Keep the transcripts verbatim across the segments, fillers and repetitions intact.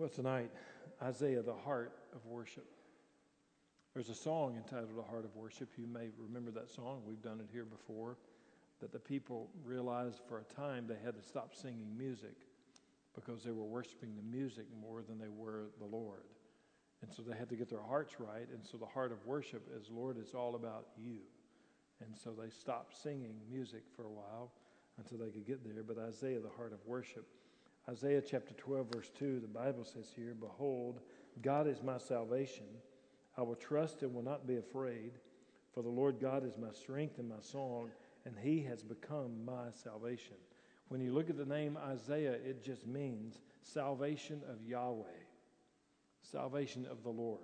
Well, tonight, Isaiah, the heart of worship. There's a song entitled The Heart of Worship. You may remember that song. We've done it here before. That the people realized for a time they had to stop singing music because they were worshiping the music more than they were the Lord. And so they had to get their hearts right. And so the heart of worship is, Lord, it's all about you. And so they stopped singing music for a while until they could get there. But Isaiah, the heart of worship. Isaiah chapter twelve, verse two, the Bible says here, Behold, God is my salvation. I will trust and will not be afraid. For the Lord God is my strength and my song, and he has become my salvation. When you look at the name Isaiah, it just means salvation of Yahweh, salvation of the Lord.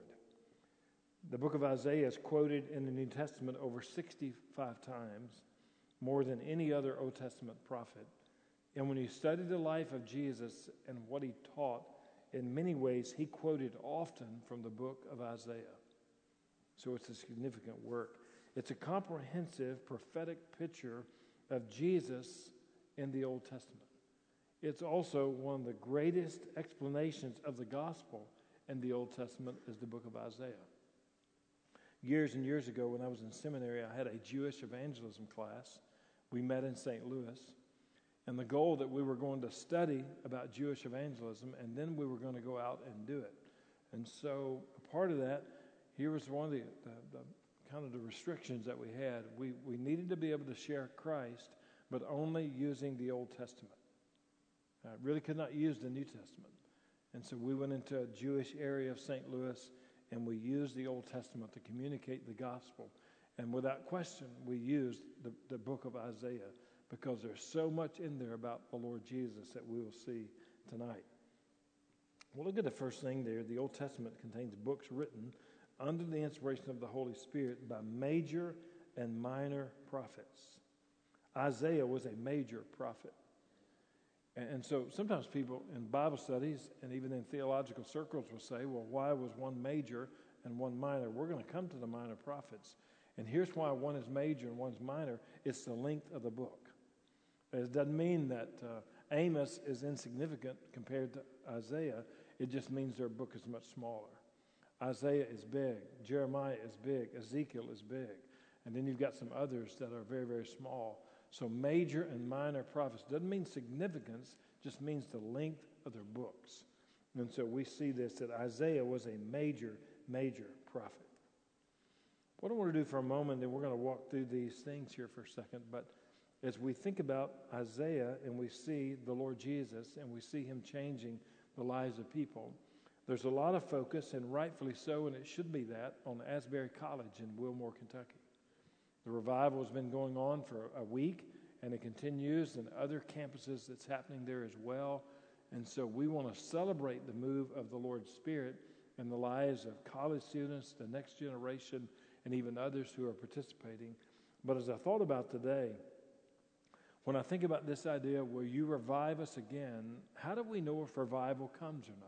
The book of Isaiah is quoted in the New Testament over sixty-five times, more than any other Old Testament prophet. And when you study the life of Jesus and what he taught, in many ways he quoted often from the book of Isaiah. So it's a significant work. It's a comprehensive prophetic picture of Jesus in the Old Testament. It's also one of the greatest explanations of the gospel in the Old Testament is the book of Isaiah. Years and years ago when I was in seminary, I had a Jewish evangelism class. We met in Saint Louis. And the goal that we were going to study about Jewish evangelism, and then we were going to go out and do it. And so a part of that, here was one of the, the, the kind of the restrictions that we had. We, we needed to be able to share Christ, but only using the Old Testament. I really could not use the New Testament. And so we went into a Jewish area of Saint Louis, and we used the Old Testament to communicate the gospel. And without question, we used the, the book of Isaiah, because there's so much in there about the Lord Jesus that we will see tonight. Well, look at the first thing there. The Old Testament contains books written under the inspiration of the Holy Spirit by major and minor prophets. Isaiah was a major prophet. And so sometimes people in Bible studies and even in theological circles will say, well, why was one major and one minor? We're going to come to the minor prophets. And here's why one is major and one's minor. It's the length of the book. It doesn't mean that uh, Amos is insignificant compared to Isaiah. It just means their book is much smaller. Isaiah is big. Jeremiah is big. Ezekiel is big. And then you've got some others that are very, very small. So major and minor prophets doesn't mean significance, just means the length of their books. And so we see this, that Isaiah was a major, major prophet. What I want to do for a moment, and we're going to walk through these things here for a second, but as we think about Isaiah and we see the Lord Jesus and we see him changing the lives of people, there's a lot of focus, and rightfully so, and it should be that, on Asbury College in Wilmore, Kentucky. The revival has been going on for a week, and it continues in other campuses that's happening there as well. And so we want to celebrate the move of the Lord's Spirit in the lives of college students, the next generation, and even others who are participating. But as I thought about today, when I think about this idea, will you revive us again, how do we know if revival comes or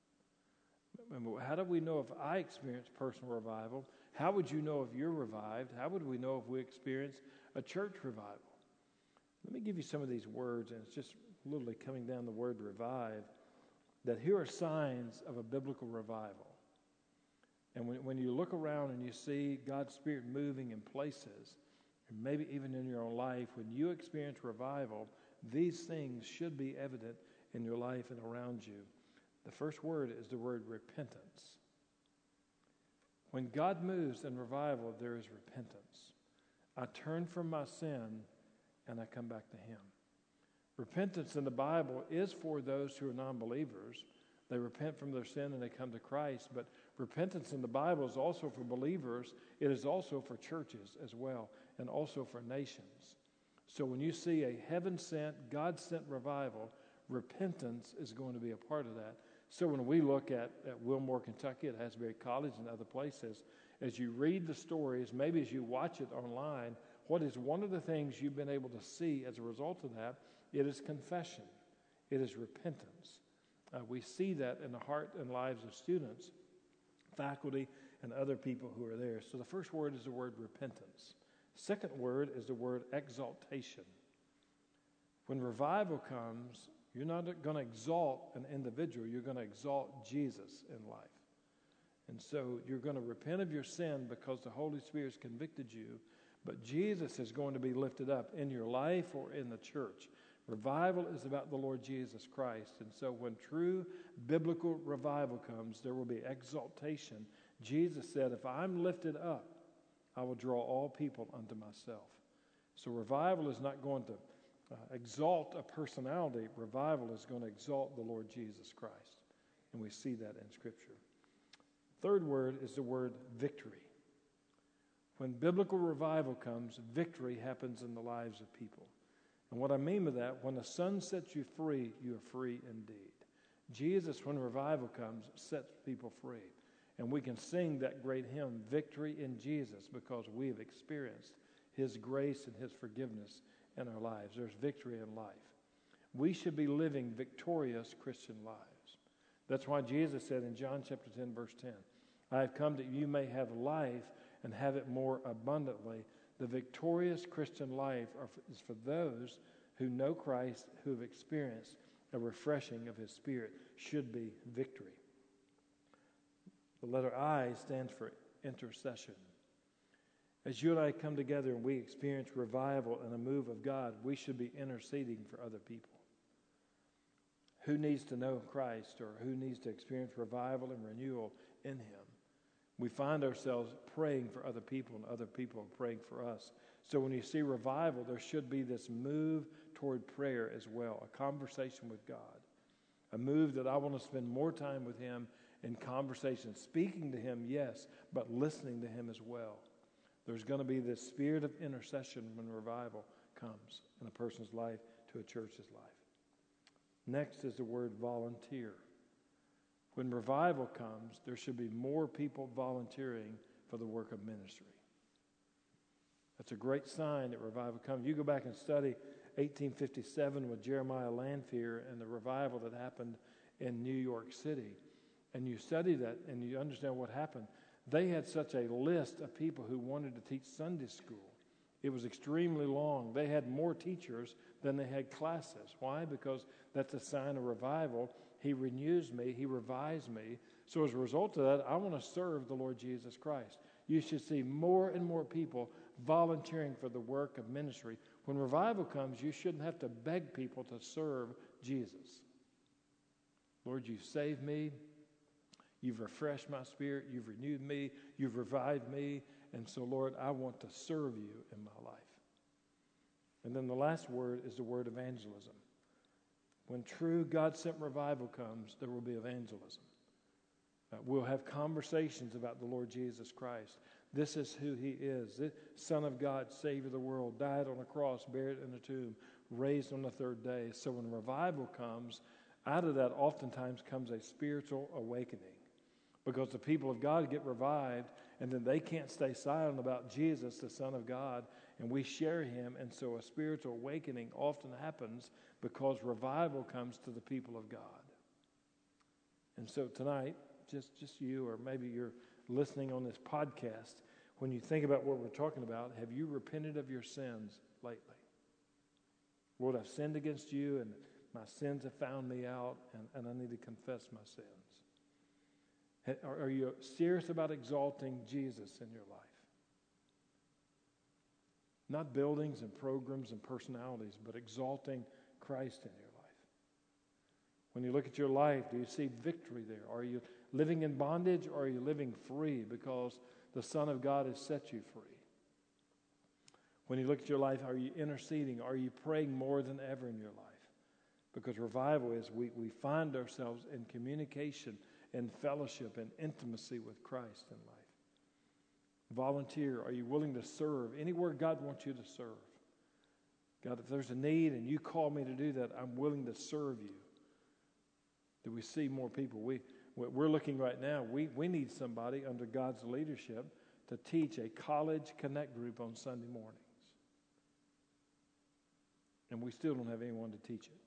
not? How do we know if I experience personal revival? How would you know if you're revived? How would we know if we experience a church revival? Let me give you some of these words, and it's just literally coming down the word revive, that here are signs of a biblical revival. And when, when you look around and you see God's Spirit moving in places, and maybe even in your own life, when you experience revival, these things should be evident in your life and around you. The first word is the word repentance. When God moves in revival, there is repentance. I turn from my sin and I come back to him. Repentance in the Bible is for those who are non-believers. They repent from their sin and they come to Christ. But repentance in the Bible is also for believers. It is also for churches as well, and also for nations. So when you see a heaven-sent, God-sent revival, repentance is going to be a part of that. So when we look at, at Wilmore, Kentucky, at Asbury College and other places, as you read the stories, maybe as you watch it online, what is one of the things you've been able to see as a result of that? It is confession. It is repentance. Uh, we see that in the heart and lives of students, faculty, and other people who are there. So the first word is the word repentance. Second word is the word exaltation. When revival comes, You're not going to exalt an individual. You're going to exalt Jesus in life. And so you're going to repent of your sin because the Holy Spirit's convicted you, but Jesus is going to be lifted up in your life or in the church. Revival is about the Lord Jesus Christ. And so when true biblical revival comes, there will be exaltation. Jesus said, if I'm lifted up, I will draw all people unto myself. So revival is not going to uh, exalt a personality. Revival is going to exalt the Lord Jesus Christ. And we see that in Scripture. Third word is the word victory. When biblical revival comes, victory happens in the lives of people. And what I mean by that, when the Son sets you free, you are free indeed. Jesus, when revival comes, sets people free. And we can sing that great hymn, Victory in Jesus, because we have experienced His grace and His forgiveness in our lives. There's victory in life. We should be living victorious Christian lives. That's why Jesus said in John chapter ten, verse ten, I have come that you may have life and have it more abundantly. The victorious Christian life are, is for those who know Christ, who have experienced a refreshing of His Spirit, should be victory. The letter I stands for intercession. As you and I come together and we experience revival and a move of God, we should be interceding for other people. Who needs to know Christ or who needs to experience revival and renewal in Him? We find ourselves praying for other people and other people are praying for us. So when you see revival, there should be this move toward prayer as well, a conversation with God, a move that I want to spend more time with Him in conversation, speaking to Him, yes, but listening to Him as well. There's going to be this spirit of intercession when revival comes in a person's life to a church's life. Next is the word volunteer. When revival comes, there should be more people volunteering for the work of ministry. That's a great sign that revival comes. You go back and study eighteen fifty-seven with Jeremiah Lanphier and the revival that happened in New York City. And you study that and you understand what happened. They had such a list of people who wanted to teach Sunday school. It was extremely long. They had more teachers than they had classes. Why? Because that's a sign of revival. He renews me. He revives me. So as a result of that, I want to serve the Lord Jesus Christ. You should see more and more people volunteering for the work of ministry. When revival comes, you shouldn't have to beg people to serve Jesus. Lord, you've saved me. You've refreshed my spirit. You've renewed me. You've revived me. And so, Lord, I want to serve you in my life. And then the last word is the word evangelism. When true God-sent revival comes, there will be evangelism. Uh, we'll have conversations about the Lord Jesus Christ. This is who He is. The Son of God, Savior of the world, died on a cross, buried in a tomb, raised on the third day. So when revival comes, out of that oftentimes comes a spiritual awakening. Because the people of God get revived, and then they can't stay silent about Jesus, the Son of God, and we share Him. And so a spiritual awakening often happens because revival comes to the people of God. And so tonight, just, just you, or maybe you're listening on this podcast, when you think about what we're talking about, have you repented of your sins lately? Lord, I've sinned against you, and my sins have found me out, and, and I need to confess my sins. Are you serious about exalting Jesus in your life? Not buildings and programs and personalities, but exalting Christ in your life. When you look at your life, do you see victory there? Are you living in bondage or are you living free because the Son of God has set you free? When you look at your life, are you interceding? Are you praying more than ever in your life? Because revival is we, we find ourselves in communication and fellowship and intimacy with Christ in life. Volunteer. Are you willing to serve? Anywhere God wants you to serve. God, if there's a need and you call me to do that, I'm willing to serve you. Do we see more people? We, we're looking right now, we, we need somebody under God's leadership to teach a college connect group on Sunday mornings. And we still don't have anyone to teach it.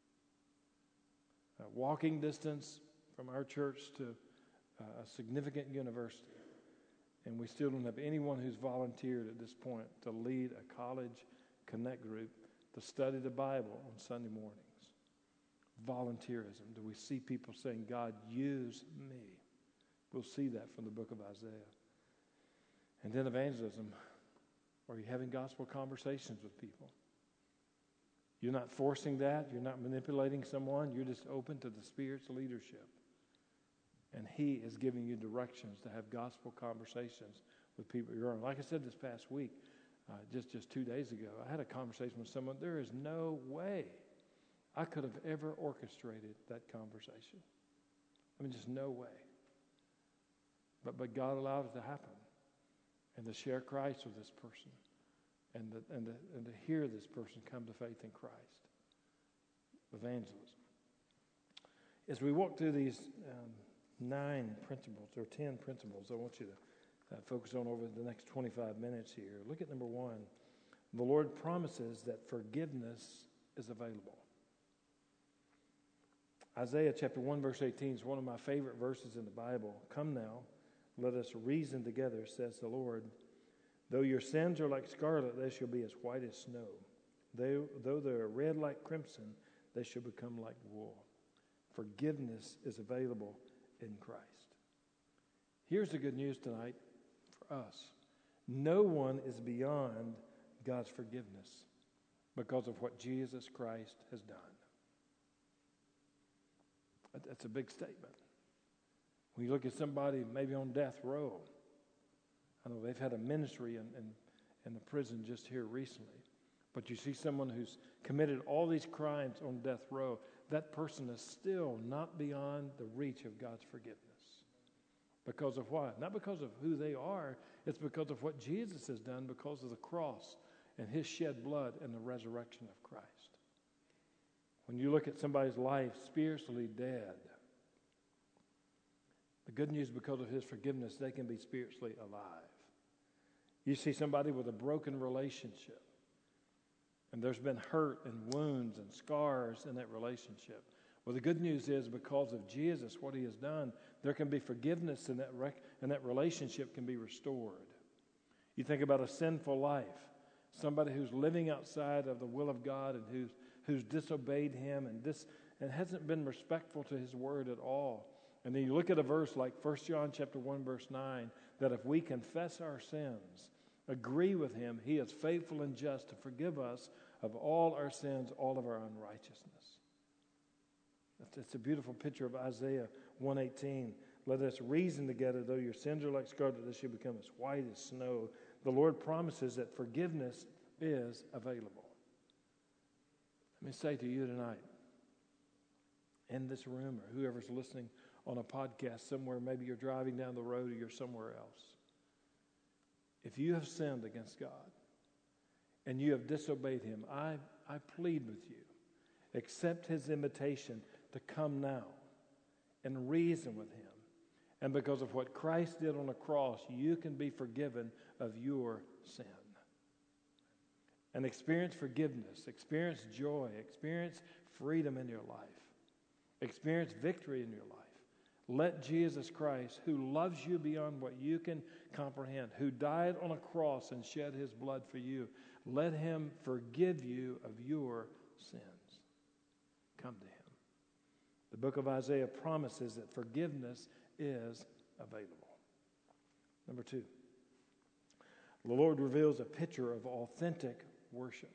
Uh, walking distance from our church to uh, a significant university. And we still don't have anyone who's volunteered at this point to lead a college connect group to study the Bible on Sunday mornings. volunteerism? Do we see people saying, God, use me? We'll see that from the book of Isaiah. And then evangelism. Are you having gospel conversations with people? You're not forcing that. You're not manipulating someone. You're just open to the Spirit's leadership. And He is giving you directions to have gospel conversations with people you're around. Like I said this past week, uh, just, just two days ago, I had a conversation with someone. There is no way I could have ever orchestrated that conversation. I mean, just no way. But, but God allowed it to happen. And to share Christ with this person. And to, and, to, and to hear this person come to faith in Christ. Evangelism. As we walk through these um, nine principles, or ten principles, I want you to uh, focus on over the next twenty-five minutes here. Look at number one. The Lord promises that forgiveness is available. Isaiah chapter one, verse eighteen is one of my favorite verses in the Bible. Come now, let us reason together, says the Lord. Though your sins are like scarlet, they shall be as white as snow. Though, though they are red like crimson, they shall become like wool. Forgiveness is available in Christ. Here's the good news tonight for us. No one is beyond God's forgiveness because of what Jesus Christ has done. That's a big statement. When you look at somebody maybe on death row, I know they've had a ministry in, in, in the prison just here recently, but you see someone who's committed all these crimes on death row, that person is still not beyond the reach of God's forgiveness. Because of what? Not because of who they are, it's because of what Jesus has done because of the cross and His shed blood and the resurrection of Christ. When you look at somebody's life spiritually dead, the good news, because of His forgiveness, they can be spiritually alive. You see somebody with a broken relationship, and there's been hurt and wounds and scars in that relationship. Well, the good news is because of Jesus, what He has done, there can be forgiveness, and that rec- and that relationship can be restored. You think about a sinful life, somebody who's living outside of the will of God and who's who's disobeyed Him and this and hasn't been respectful to His word at all. And then you look at a verse like First John chapter one, verse nine, that if we confess our sins, agree with Him, He is faithful and just to forgive us of all our sins, all of our unrighteousness. It's a beautiful picture of Isaiah one eighteen. Let us reason together, though your sins are like scarlet, they shall become as white as snow. The Lord promises that forgiveness is available. Let me say to you tonight, in this room or whoever's listening on a podcast somewhere, maybe you're driving down the road or you're somewhere else. If you have sinned against God and you have disobeyed Him, I, I plead with you, accept His invitation to come now and reason with Him. And because of what Christ did on the cross, you can be forgiven of your sin. And experience forgiveness, experience joy, experience freedom in your life, experience victory in your life. Let Jesus Christ, who loves you beyond what you can comprehend, who died on a cross and shed His blood for you, let Him forgive you of your sins. Come to Him. The book of Isaiah promises that forgiveness is available. Number two, the Lord reveals a picture of authentic worship.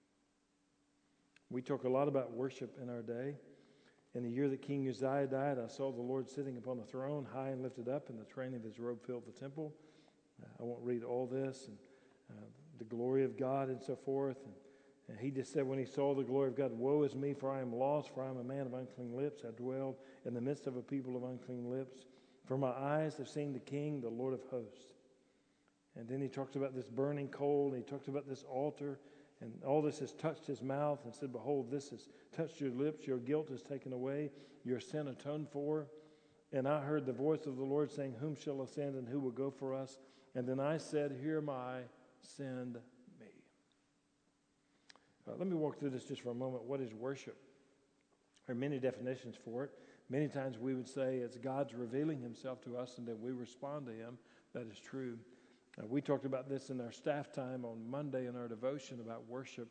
We talk a lot about worship in our day. In the year that King Uzziah died, I saw the Lord sitting upon the throne, high and lifted up, and the train of His robe filled the temple. Uh, I won't read all this, and uh, the glory of God and so forth. And, and he just said when he saw the glory of God, woe is me, for I am lost, for I am a man of unclean lips. I dwell in the midst of a people of unclean lips. For my eyes have seen the King, the Lord of hosts. And then he talks about this burning coal, and he talks about this altar. And all this has touched his mouth and said, behold, this has touched your lips. Your guilt is taken away. Your sin atoned for. And I heard the voice of the Lord saying, whom shall ascend and who will go for us? And then I said, here am I, send me. Uh, let me walk through this just for a moment. What is worship? There are many definitions for it. Many times we would say it's God's revealing Himself to us and that we respond to Him. That is true. Uh, we talked about this in our staff time on Monday in our devotion about worship.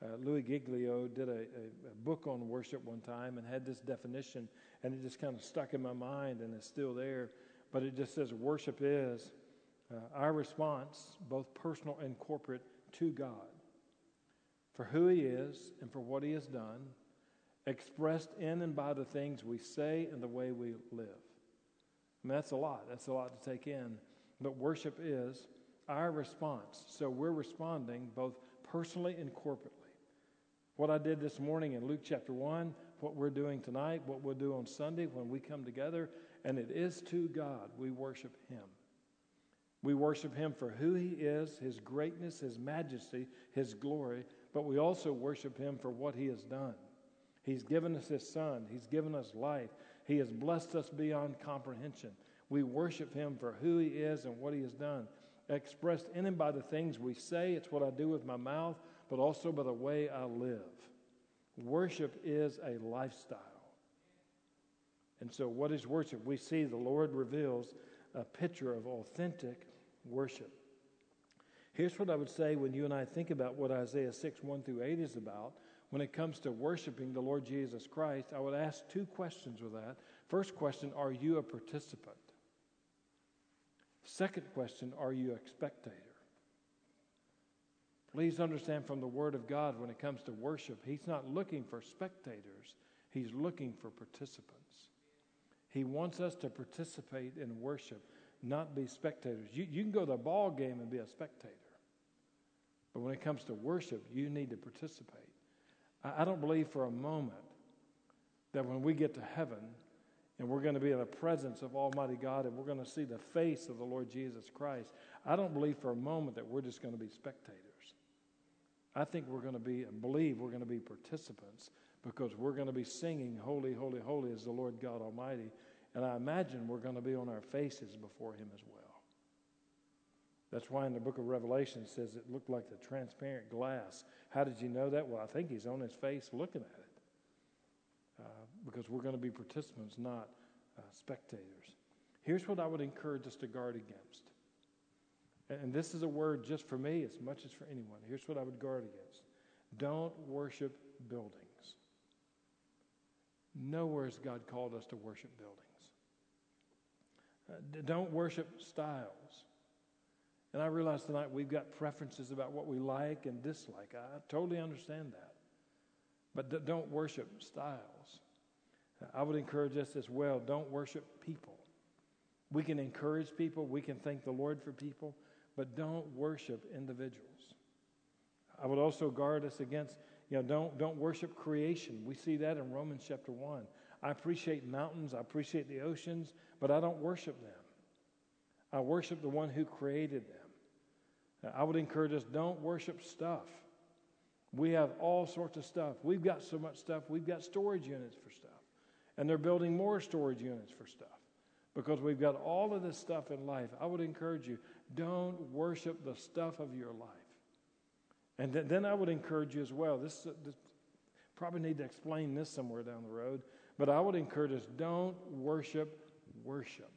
Uh, Louis Giglio did a, a, a book on worship one time and had this definition, and it just kind of stuck in my mind, and it's still there. But it just says worship is uh, our response, both personal and corporate, to God for who He is and for what He has done, expressed in and by the things we say and the way we live. I mean, that's a lot. That's a lot to take in. But worship is our response. So we're responding both personally and corporately. What I did this morning in Luke chapter one, what we're doing tonight, what we'll do on Sunday when we come together, and it is to God. We worship Him. We worship Him for who He is, His greatness, His majesty, His glory, but we also worship Him for what He has done. He's given us His Son. He's given us life. He has blessed us beyond comprehension. We worship Him for who He is and what He has done, expressed in and by the things we say. It's what I do with my mouth, but also by the way I live. Worship is a lifestyle. And so what is worship? We see the Lord reveals a picture of authentic worship. Here's what I would say when you and I think about what Isaiah six, one through eight is about. When it comes to worshiping the Lord Jesus Christ, I would ask two questions with that. First question, are you a participant? Second question, are you a spectator? Please understand from the Word of God, when it comes to worship, He's not looking for spectators. He's looking for participants. He wants us to participate in worship, not be spectators. You, you can go to a ball game and be a spectator. But when it comes to worship, you need to participate. I, I don't believe for a moment that when we get to heaven and we're going to be in the presence of Almighty God and we're going to see the face of the Lord Jesus Christ, I don't believe for a moment that we're just going to be spectators. I think we're going to be, and believe we're going to be participants, because we're going to be singing, holy, holy, holy is the Lord God Almighty. And I imagine we're going to be on our faces before Him as well. That's why in the book of Revelation it says it looked like the transparent glass. How did you know that? Well, I think He's on His face looking at it. Uh, because we're going to be participants, not uh, spectators. Here's what I would encourage us to guard against. And this is a word just for me as much as for anyone. Here's what I would guard against. Don't worship buildings. Nowhere has God called us to worship buildings. Uh, don't worship styles. And I realize tonight we've got preferences about what we like and dislike. I totally understand that. But d- don't worship styles. I would encourage us as well, don't worship people. We can encourage people. We can thank the Lord for people. But don't worship individuals. I would also guard us against, you know, don't, don't worship creation. We see that in Romans chapter one. I appreciate mountains. I appreciate the oceans, but I don't worship them. I worship the one who created them. I would encourage us, don't worship stuff. We have all sorts of stuff. We've got so much stuff. We've got storage units for stuff. And they're building more storage units for stuff because we've got all of this stuff in life. I would encourage you, don't worship the stuff of your life. And th- then I would encourage you as well. This, this probably need to explain this somewhere down the road. But I would encourage us, don't worship worship.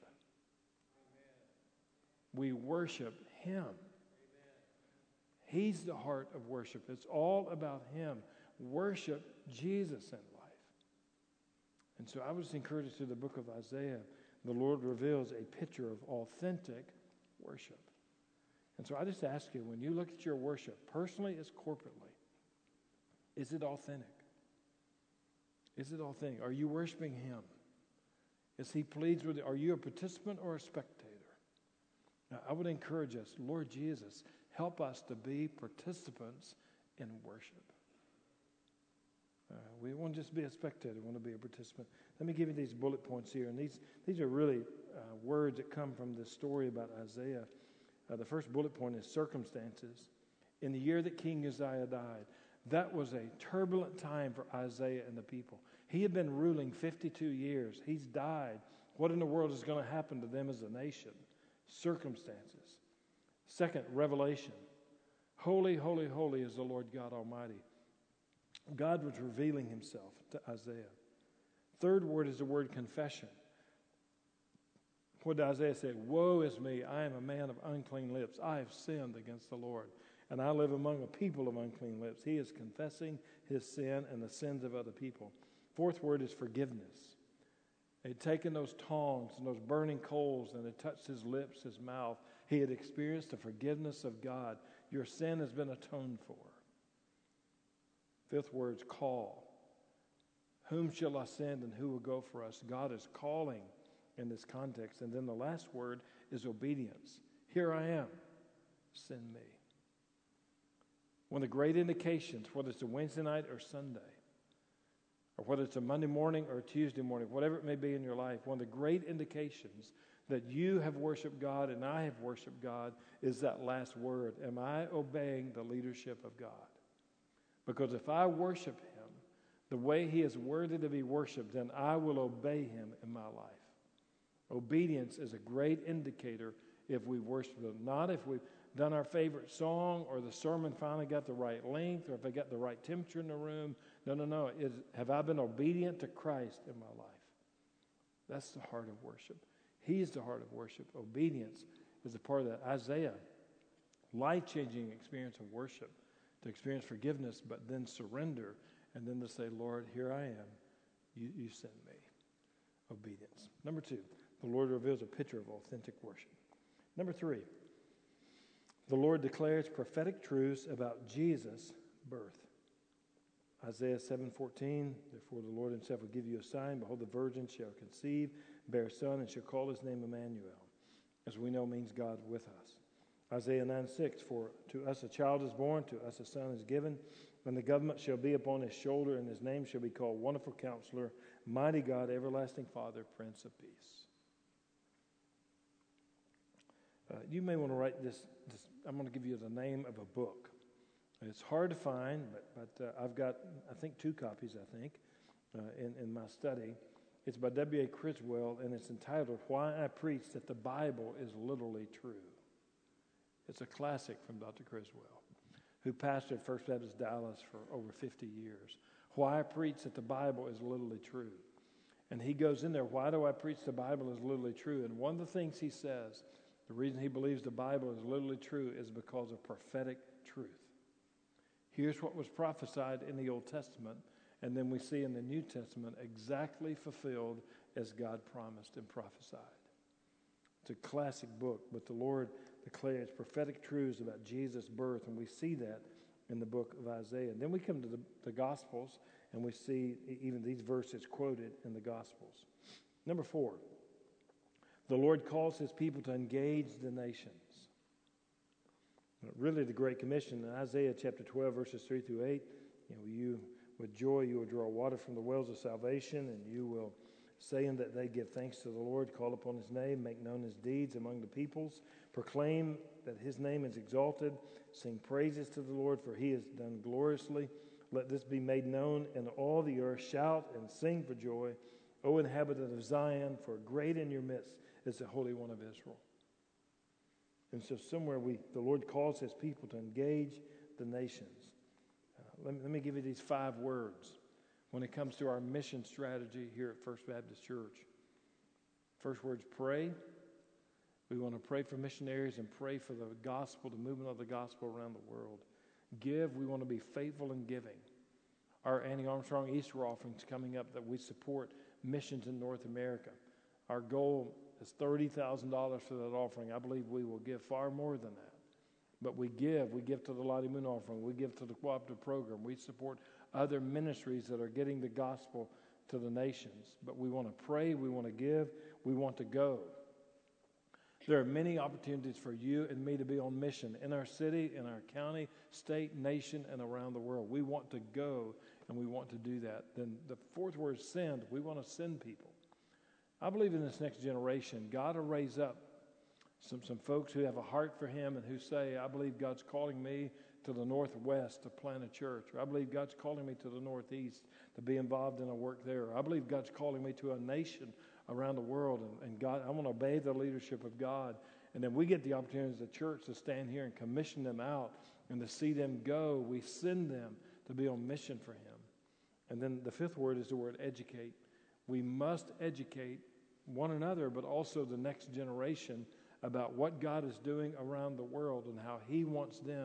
We worship Him. Amen. He's the heart of worship. It's all about Him. Worship Jesus in life. And so I was encouraged through the book of Isaiah. The Lord reveals a picture of authentic worship. And so I just ask you, when you look at your worship, personally as corporately, is it authentic? Is it authentic? Are you worshiping Him? Is He pleased with it? Are you a participant or a spectator? Now, I would encourage us, Lord Jesus, help us to be participants in worship. Uh, we won't just be a spectator, we want to be a participant. Let me give you these bullet points here. And these, these are really uh, words that come from this story about Isaiah. Uh, the first bullet point is circumstances. In the year that King Uzziah died, that was a turbulent time for Isaiah and the people. He had been ruling fifty-two years. He's died. What in the world is going to happen to them as a nation? Circumstances. Second, revelation. Holy, holy, holy is the Lord God Almighty. God was revealing Himself to Isaiah. Third word is the word confession. What did Isaiah say? Woe is me, I am a man of unclean lips. I have sinned against the Lord. and I live among a people of unclean lips. He is confessing his sin and the sins of other people. Fourth word is forgiveness. He had taken those tongs and those burning coals and had touched his lips, his mouth. He had experienced the forgiveness of God. Your sin has been atoned for. Fifth word is call. Whom shall I send and who will go for us? God is calling in this context. And then the last word is obedience. Here I am. Send me. One of the great indications, whether it's a Wednesday night or Sunday, or whether it's a Monday morning or a Tuesday morning, whatever it may be in your life, one of the great indications that you have worshiped God and I have worshiped God is that last word. Am I obeying the leadership of God? Because if I worship him the way he is worthy to be worshiped, then I will obey him in my life. Obedience is a great indicator if we worship him, not if we've done our favorite song or the sermon finally got the right length or if I got the right temperature in the room. No, no, no. Is, have I been obedient to Christ in my life? That's the heart of worship. He's the heart of worship. Obedience is a part of that. Isaiah, life-changing experience of worship, to experience forgiveness, but then surrender, and then to say, Lord, here I am. You, you send me. Obedience. Number two, the Lord reveals a picture of authentic worship. Number three, the Lord declares prophetic truths about Jesus' birth. Isaiah seven fourteen, therefore the Lord himself will give you a sign. Behold, the virgin shall conceive, bear a son, and shall call his name Emmanuel, as we know means God with us. Isaiah nine six, for to us a child is born, to us a son is given, and the government shall be upon his shoulder, and his name shall be called Wonderful Counselor, Mighty God, Everlasting Father, Prince of Peace. Uh, you may want to write this, this. I'm going to give you the name of a book. It's hard to find, but, but uh, I've got, I think, two copies, I think, uh, in, in my study. It's by W A Criswell, and it's entitled, Why I Preach That the Bible is Literally True. It's a classic from Doctor Criswell, who pastored First Baptist Dallas for over fifty years. Why I Preach That the Bible is Literally True. And he goes in there, why do I preach the Bible is literally true? And one of the things he says, the reason he believes the Bible is literally true is because of prophetic truth. Here's what was prophesied in the Old Testament, and then we see in the New Testament exactly fulfilled as God promised and prophesied. It's a classic book, but the Lord declares prophetic truths about Jesus' birth, and we see that in the book of Isaiah. And then we come to the, the Gospels, and we see even these verses quoted in the Gospels. Number four, the Lord calls his people to engage the nations. Really, the Great Commission in Isaiah chapter twelve, verses three through eight, you know, you with joy you will draw water from the wells of salvation, and you will say in that they give thanks to the Lord, call upon his name, make known his deeds among the peoples, proclaim that his name is exalted, sing praises to the Lord, for he has done gloriously. Let this be made known in all the earth. Shout and sing for joy, O inhabitant of Zion, for great in your midst is the Holy One of Israel. And so somewhere we, the Lord calls his people to engage the nations. Uh, let, me, let me give you these five words when it comes to our mission strategy here at First Baptist Church. First word's pray. We want to pray for missionaries and pray for the gospel, the movement of the gospel around the world. Give. We want to be faithful in giving. Our Annie Armstrong Easter offering is coming up that we support missions in North America. Our goal is thirty thousand dollars for that offering. I believe we will give far more than that. But we give. We give to the Lottie Moon offering. We give to the cooperative program. We support other ministries that are getting the gospel to the nations. But we want to pray. We want to give. We want to go. There are many opportunities for you and me to be on mission in our city, in our county, state, nation, and around the world. We want to go, and we want to do that. Then the fourth word is send. We want to send people. I believe in this next generation, God will raise up some, some folks who have a heart for him and who say, I believe God's calling me to the northwest to plant a church. Or I believe God's calling me to the northeast to be involved in a work there. Or I believe God's calling me to a nation around the world. And, and God, I want to obey the leadership of God. And then we get the opportunity as a church to stand here and commission them out and to see them go. We send them to be on mission for him. And then the fifth word is the word educate. We must educate one another, but also the next generation about what God is doing around the world and how he wants them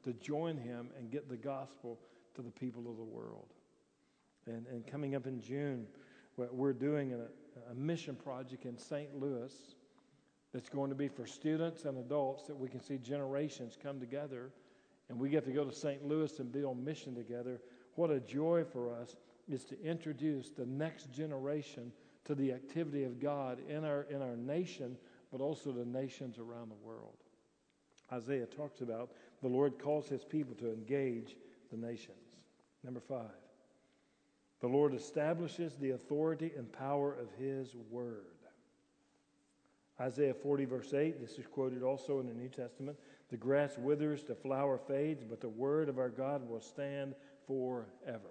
to join him and get the gospel to the people of the world. And, and coming up in June, we're doing a, a mission project in Saint Louis that's going to be for students and adults, that we can see generations come together, and we get to go to Saint Louis and be on mission together. What a joy for us is to introduce the next generation to the activity of God in our in our nation, but also the nations around the world. Isaiah talks about the Lord calls his people to engage the nations. Number five, the Lord establishes the authority and power of his word. Isaiah forty, verse eight, this is quoted also in the New Testament. The grass withers, the flower fades, but the word of our God will stand forever.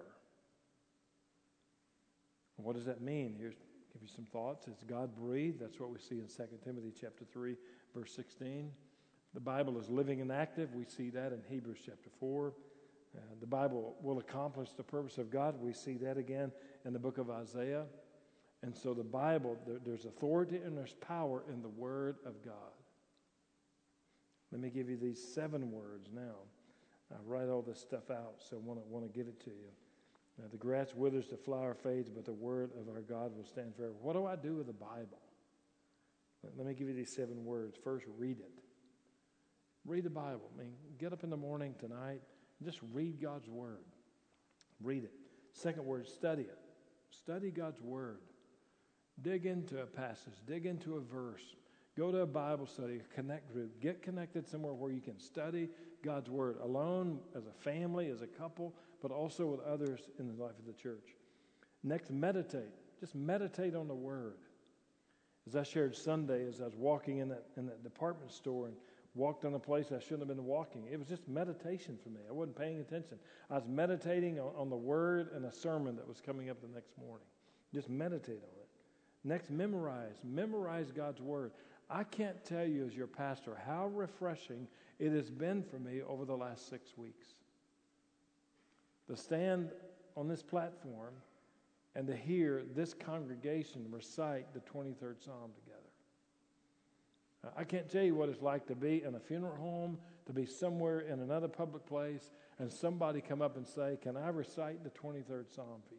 What does that mean? Here's give you some thoughts. It's God breathed. That's what we see in Second Timothy chapter three, verse sixteen. The Bible is living and active. We see that in Hebrews chapter four. Uh, the Bible will accomplish the purpose of God. We see that again in the book of Isaiah. And so the Bible, there, there's authority and there's power in the Word of God. Let me give you these seven words now. I write all this stuff out, so I want to want to give it to you. Now, the grass withers, the flower fades, but the word of our God will stand forever. What do I do with the Bible? Let me give you these seven words. First, read it. Read the Bible. I mean, get up in the morning tonight and just read God's word. Read it. Second word, study it. Study God's word. Dig into a passage. Dig into a verse. Go to a Bible study, a connect group. Get connected somewhere where you can study God's word alone, as a family, as a couple, but also with others in the life of the church. Next, meditate. Just meditate on the word. As I shared Sunday, as I was walking in that in that department store and walked on a place I shouldn't have been walking, it was just meditation for me. I wasn't paying attention. I was meditating on, on the word and a sermon that was coming up the next morning. Just meditate on it. Next, memorize. Memorize God's word. I can't tell you as your pastor how refreshing it has been for me over the last six weeks. To stand on this platform and to hear this congregation recite the twenty-third Psalm together. I can't tell you what it's like to be in a funeral home, to be somewhere in another public place, and somebody come up and say, "Can I recite the twenty-third Psalm for you?"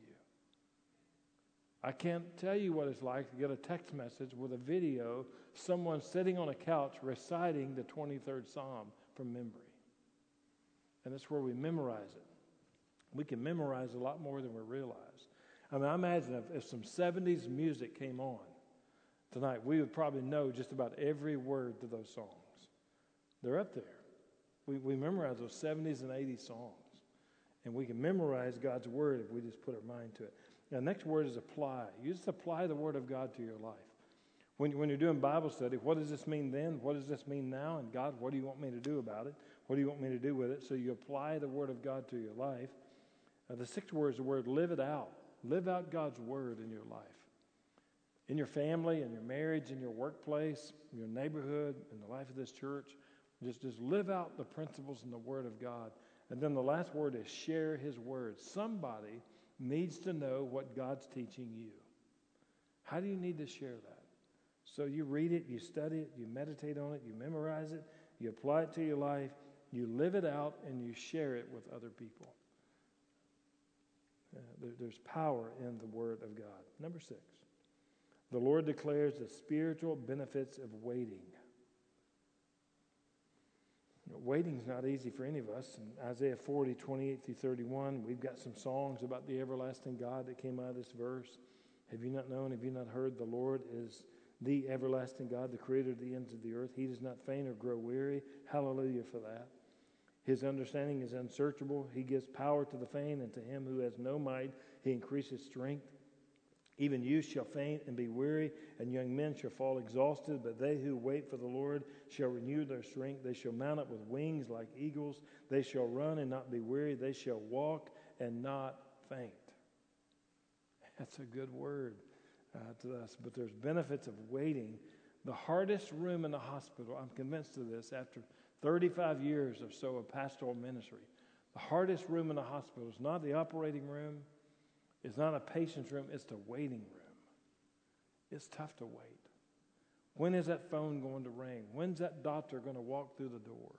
I can't tell you what it's like to get a text message with a video, someone sitting on a couch reciting the twenty-third Psalm from memory. And that's where we memorize it. We can memorize a lot more than we realize. I mean, I imagine if, if some seventies music came on tonight, we would probably know just about every word to those songs. They're up there. We, we memorize those seventies and eighties songs. And we can memorize God's word if we just put our mind to it. Now, the next word is apply. You just apply the word of God to your life. When, when you're doing Bible study, what does this mean then? What does this mean now? And God, what do you want me to do about it? What do you want me to do with it? So you apply the word of God to your life. Uh, the sixth word is the word live it out. Live out God's word in your life. In your family, in your marriage, in your workplace, in your neighborhood, in the life of this church. Just, just live out the principles in the word of God. And then the last word is share his word. Somebody needs to know what God's teaching you. How do you need to share that? So you read it, you study it, you meditate on it, you memorize it, you apply it to your life, you live it out, and you share it with other people. Uh, there, there's power in the word of God. Number six, the Lord declares the spiritual benefits of waiting. Waiting is not easy for any of us. In Isaiah forty, twenty-eight through thirty-one, we've got some songs about the everlasting God that came out of this verse. Have you not known, have you not heard, the Lord is the everlasting God, the creator of the ends of the earth. He does not faint or grow weary. Hallelujah for that. His understanding is unsearchable. He gives power to the faint, and to him who has no might, he increases strength. Even youth shall faint and be weary, and young men shall fall exhausted. But they who wait for the Lord shall renew their strength. They shall mount up with wings like eagles. They shall run and not be weary. They shall walk and not faint. That's a good word uh, to us. But there's benefits of waiting. The hardest room in the hospital, I'm convinced of this, after thirty-five years or so of pastoral ministry, the hardest room in the hospital is not the operating room. It's not a patient's room, it's the waiting room. It's tough to wait. When is that phone going to ring? When's that doctor going to walk through the door?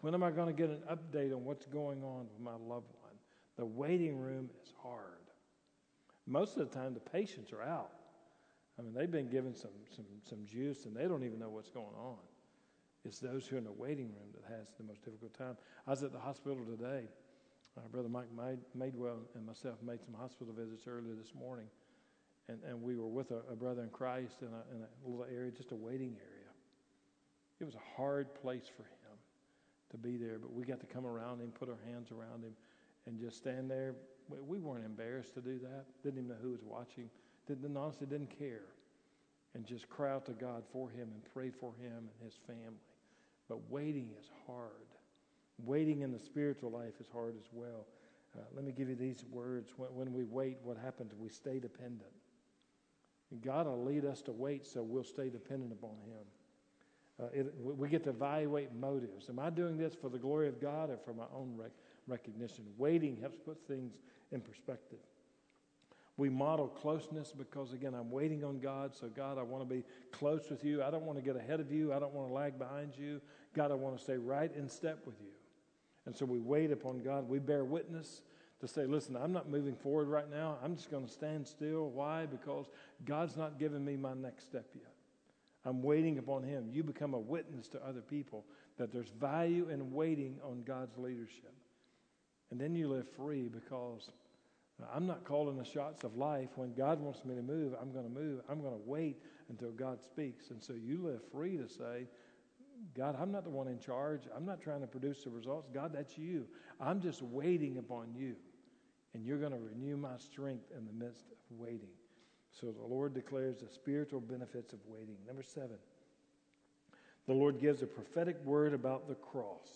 When am I going to get an update on what's going on with my loved one? The waiting room is hard. Most of the time, the patients are out. I mean, they've been given some, some, some juice, and they don't even know what's going on. It's those who are in the waiting room that has the most difficult time. I was at the hospital today. Uh, Brother Mike Madewell and myself made some hospital visits earlier this morning, and, and we were with a, a brother in Christ in a, in a little area, just a waiting area. It was a hard place for him to be there, but we got to come around him, put our hands around him, and just stand there. We weren't embarrassed to do that. Didn't even know who was watching. Didn't honestly didn't care, and just cry out to God for him and pray for him and his family. But waiting is hard. Waiting in the spiritual life is hard as well. Uh, let me give you these words. When, when we wait, what happens? We stay dependent. And God will lead us to wait, so we'll stay dependent upon him. Uh, it, we get to evaluate motives. Am I doing this for the glory of God or for my own rec- recognition? Waiting helps put things in perspective. We model closeness because, again, I'm waiting on God. So, God, I want to be close with you. I don't want to get ahead of you. I don't want to lag behind you. God, I want to stay right in step with you. And so we wait upon God. We bear witness to say, listen, I'm not moving forward right now. I'm just going to stand still. Why? Because God's not giving me my next step yet. I'm waiting upon him. You become a witness to other people that there's value in waiting on God's leadership. And then you live free because I'm not calling the shots of life. When God wants me to move, I'm going to move. I'm going to wait until God speaks. And so you live free to say, God, I'm not the one in charge. I'm not trying to produce the results. God, that's you. I'm just waiting upon you. And you're going to renew my strength in the midst of waiting. So the Lord declares the spiritual benefits of waiting. Number seven, the Lord gives a prophetic word about the cross.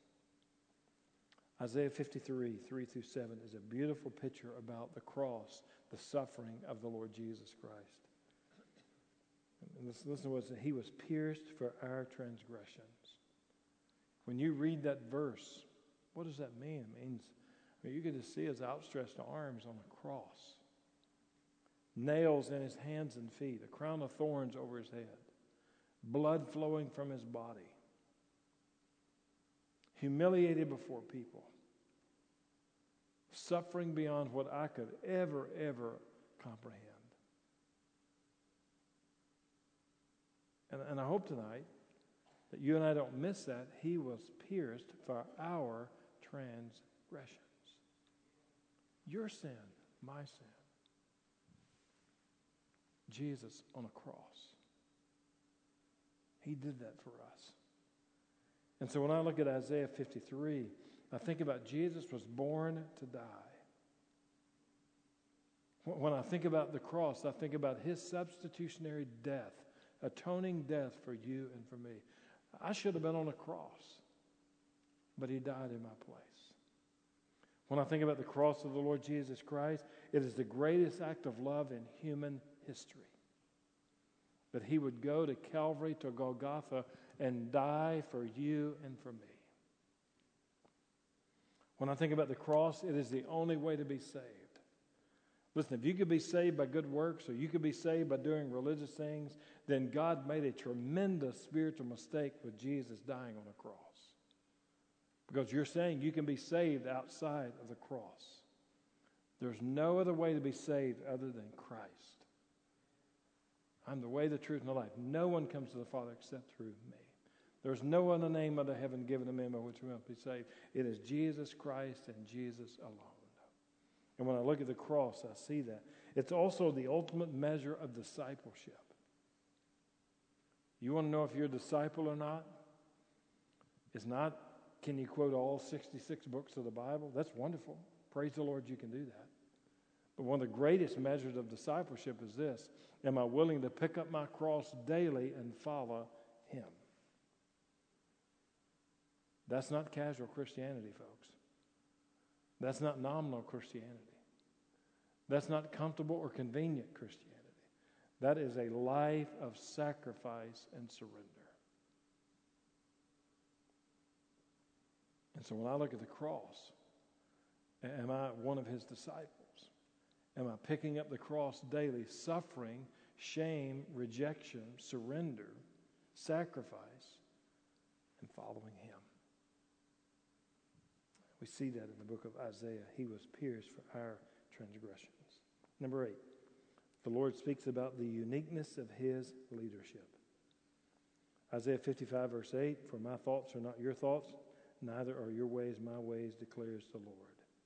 Isaiah fifty-three, three through seven is a beautiful picture about the cross, the suffering of the Lord Jesus Christ. And listen, listen to what it says. He was pierced for our transgressions. When you read that verse, what does that mean? It means, I mean, you get to see his outstretched arms on a cross, nails in his hands and feet, a crown of thorns over his head, blood flowing from his body, humiliated before people, suffering beyond what I could ever, ever comprehend. And, and I hope tonight that you and I don't miss that. He was pierced for our transgressions. Your sin, my sin. Jesus on a cross. He did that for us. And so when I look at Isaiah fifty-three, I think about Jesus was born to die. When I think about the cross, I think about his substitutionary death, atoning death for you and for me. I should have been on a cross, but he died in my place. When I think about the cross of the Lord Jesus Christ, it is the greatest act of love in human history. That he would go to Calvary, to Golgotha, and die for you and for me. When I think about the cross, it is the only way to be saved. Listen, if you could be saved by good works or you could be saved by doing religious things, then God made a tremendous spiritual mistake with Jesus dying on a cross. Because you're saying you can be saved outside of the cross. There's no other way to be saved other than Christ. I'm the way, the truth, and the life. No one comes to the Father except through me. There's no other name under heaven given to men by which we must be saved. It is Jesus Christ and Jesus alone. And when I look at the cross, I see that. It's also the ultimate measure of discipleship. You want to know if you're a disciple or not? It's not, can you quote all sixty-six books of the Bible? That's wonderful. Praise the Lord you can do that. But one of the greatest measures of discipleship is this. Am I willing to pick up my cross daily and follow him? That's not casual Christianity, folks. That's not nominal Christianity. That's not comfortable or convenient Christianity. That is a life of sacrifice and surrender. And so when I look at the cross, am I one of his disciples? Am I picking up the cross daily, suffering, shame, rejection, surrender, sacrifice, and following him? We see that in the book of Isaiah. He was pierced for our transgressions. Number eight, the Lord speaks about the uniqueness of his leadership. Isaiah fifty-five, verse eight, for my thoughts are not your thoughts, neither are your ways my ways, declares the Lord.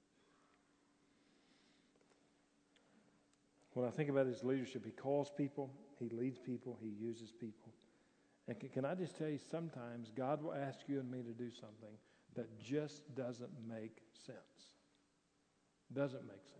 When I think about his leadership, he calls people, he leads people, he uses people. And can, can I just tell you, sometimes God will ask you and me to do something that just doesn't make sense. Doesn't make sense.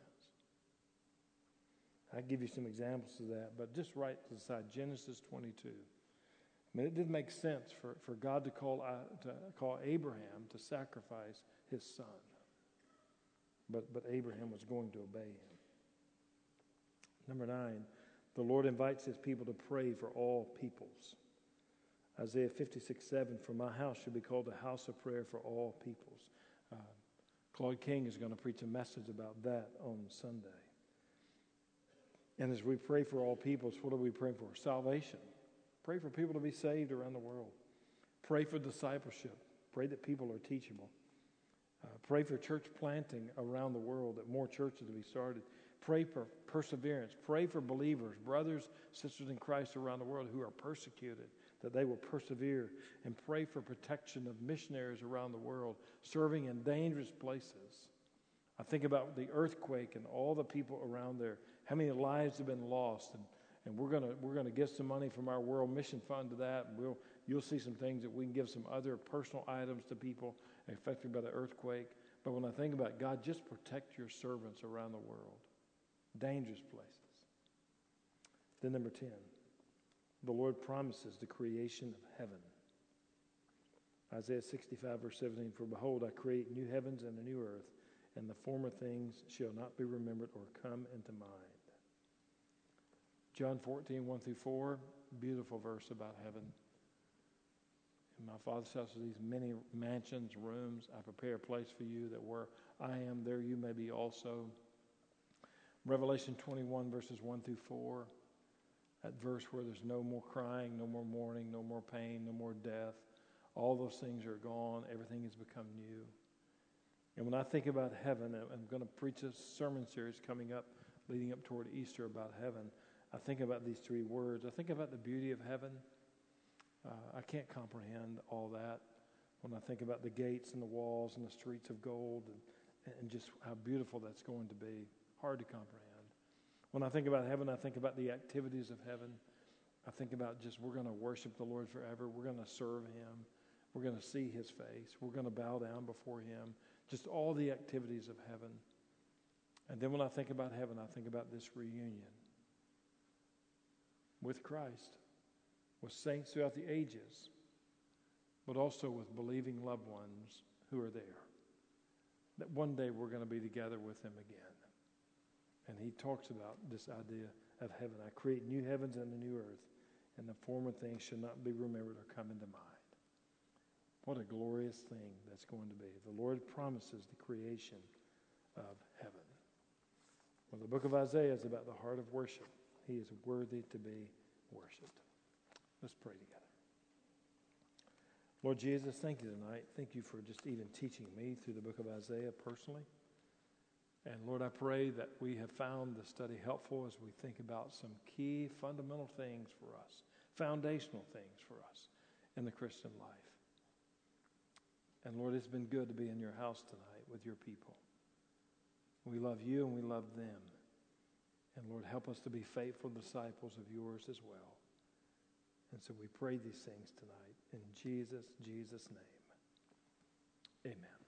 I'll give you some examples of that, but just right to the side, Genesis twenty-two. I mean, it didn't make sense for, for God to call, uh, to call Abraham to sacrifice his son. But, but Abraham was going to obey him. Number nine, the Lord invites his people to pray for all peoples. Isaiah fifty-six, seven, for my house should be called a house of prayer for all peoples. Uh, Claude King is going to preach a message about that on Sunday. And as we pray for all peoples, what are we praying for? Salvation. Pray for people to be saved around the world. Pray for discipleship. Pray that people are teachable. Uh, pray for church planting around the world, that more churches will be started. Pray for perseverance. Pray for believers, brothers, sisters in Christ around the world who are persecuted, that they will persevere. And pray for protection of missionaries around the world, serving in dangerous places. I think about the earthquake and all the people around there, how many lives have been lost. And, and we're gonna we're gonna give some money from our World Mission Fund to that. And we'll you'll see some things that we can give some other personal items to people affected by the earthquake. But when I think about God, just protect your servants around the world. Dangerous places. Then number ten, the Lord promises the creation of heaven. Isaiah sixty-five, verse seventeen, for behold, I create new heavens and a new earth, and the former things shall not be remembered or come into mind. John fourteen, one through four, beautiful verse about heaven. In my Father's house are these many mansions, rooms. I prepare a place for you, that where I am, there you may be also. Revelation twenty-one, verses one through four, that verse where there's no more crying, no more mourning, no more pain, no more death. All those things are gone. Everything has become new. And when I think about heaven, I'm going to preach a sermon series coming up, leading up toward Easter about heaven. I think about these three words. I think about the beauty of heaven. Uh, I can't comprehend all that when I think about the gates and the walls and the streets of gold and, and just how beautiful that's going to be. Hard to comprehend. When I think about heaven, I think about the activities of heaven. I think about just we're going to worship the Lord forever. We're going to serve him. We're going to see his face. We're going to bow down before him. Just all the activities of heaven. And then when I think about heaven, I think about this reunion with Christ, with saints throughout the ages, but also with believing loved ones who are there. That one day we're going to be together with him again. And he talks about this idea of heaven. I create new heavens and a new earth, and the former things shall not be remembered or come into mind. What a glorious thing that's going to be. The Lord promises the creation of heaven. Well, the book of Isaiah is about the heart of worship. He is worthy to be worshiped. Let's pray together. Lord Jesus, thank you tonight. Thank you for just even teaching me through the book of Isaiah personally. And Lord, I pray that we have found the study helpful as we think about some key fundamental things for us, foundational things for us in the Christian life. And Lord, it's been good to be in your house tonight with your people. We love you and we love them. And Lord, help us to be faithful disciples of yours as well. And so we pray these things tonight in Jesus, Jesus' name. Amen.